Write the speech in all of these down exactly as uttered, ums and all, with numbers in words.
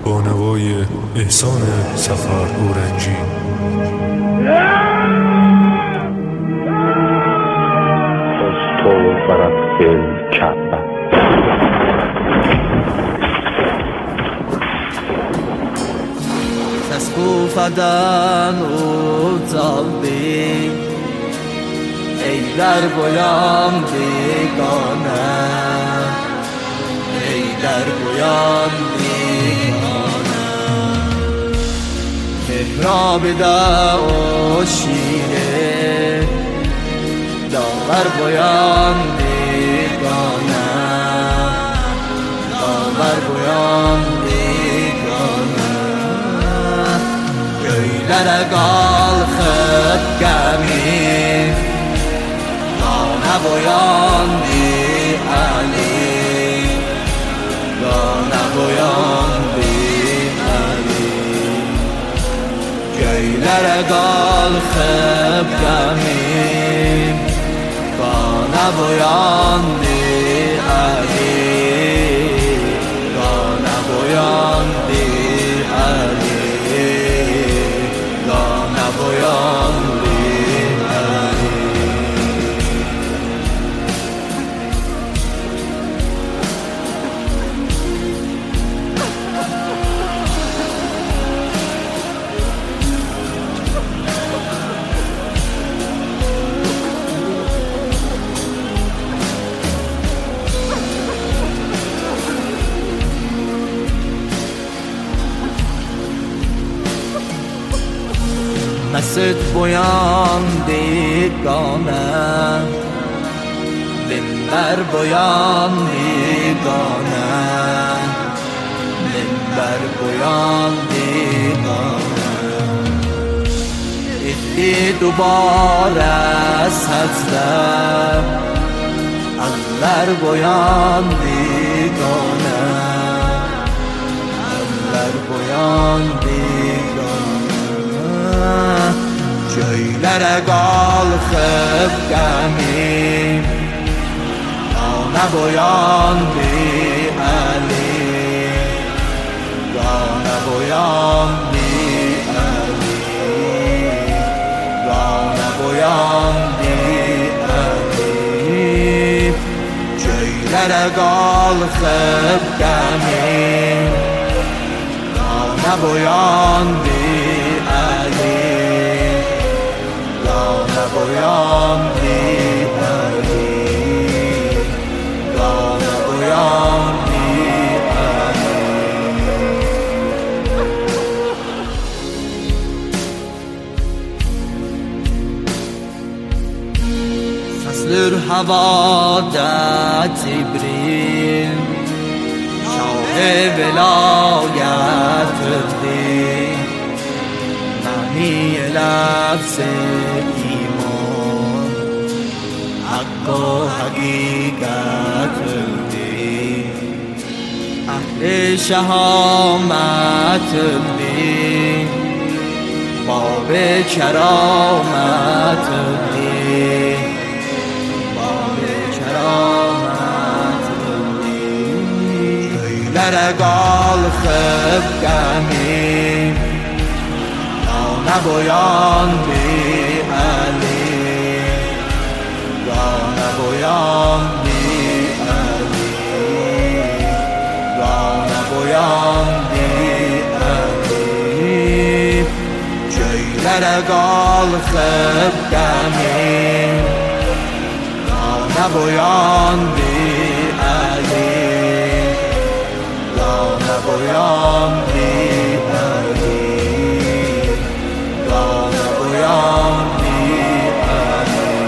با نوای احسان سفر اورنجی. خست ورق الکعبه تسقوفدن و زالبی ای در گویان بیگانه، ای در گویان بیگانه. محراب دا و شیره داور گویان بیگانه، داور گویان بیگانه. گویلر گال خد گمی دانه بویان بی علی، دانه بویان بی علی. گویلر گال خد گمی دانه بویان بی علی، دانه بویان بی علی، دانه بویان بی علی. مسجد بویان بیگانه، منبر بویان بیگانه، منبر بویان بیگانه. ادی دوباره سجده انور بویان بیگانه، انور بویان بیگانه. جویلر گال خب گمی دانه بویان بی علی، دانه بویان بی علی، دانه بویان بی علی. جویلر گال خب گمی دانه بویان بی علی، دانه بویان بی علی، دانه بویان بی علی. فصل هوا در جبریل شاه ولایت دی، معنی لفظ ایمان حق و حقیقت دی. اهل شهامت دی، باب کرامت دی، باب کرامت دی. گویلر گال خب گمی دانه بویان بی علی، دانه بویان بی علی، دانه بویان بی علی. جویلر گال خب گمی دانه بویان بی علی، دانه بویان بی علی، دانه بویان بی علی.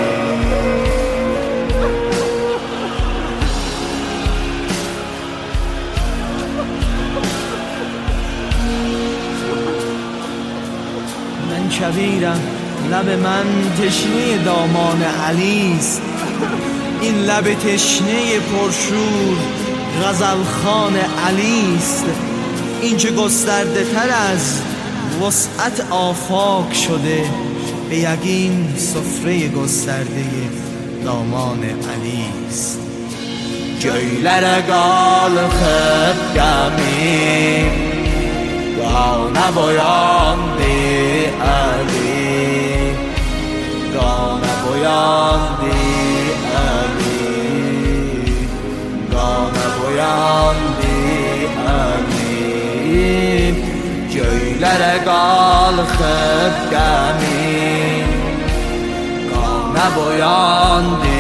من کبیرم، لب من تشنه دامان علیست. این لب تشنه پرشور غزلخوان علیست. این که گسترده تر از وسعت آفاق شده، به یقین سفره گسترده دامان علیست. جویلر گال خب گمی Qana boyandı Ali, qana boyandı Ali, qana boyandı Ali. Göylərə qalxıb qəmi, qana boyandı